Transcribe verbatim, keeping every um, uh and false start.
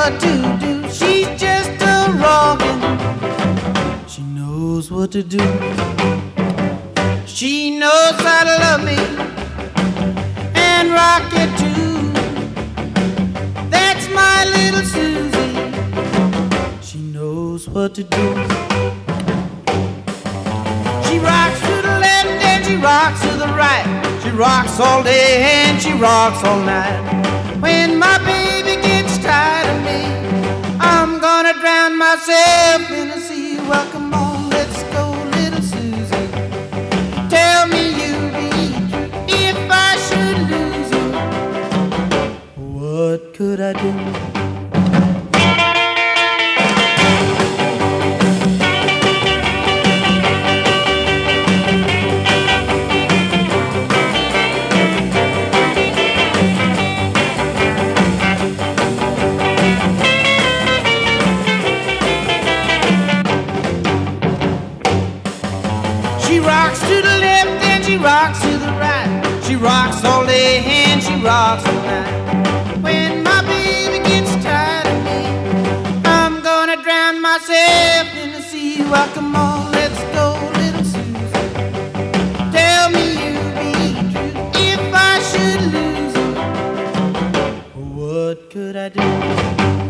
what to do. She's just a rockin'. She knows what to do. She knows how to love me and rock it too. That's my little Susie. She knows what to do. She rocks to the left and she rocks to the right. She rocks all day and she rocks all night. When my baby gets tired of me, I'm gonna drown myself in the sea. Well, come on, let's go, little Susie. Tell me you'll be true if I should lose you. What could I do? She rocks to the left and she rocks to the right. She rocks all day and she rocks all night. When my baby gets tired of me, I'm gonna drown myself in the sea. Well, come on, let's go, little Susie. Tell me you'll be true if I should lose you. What could I do?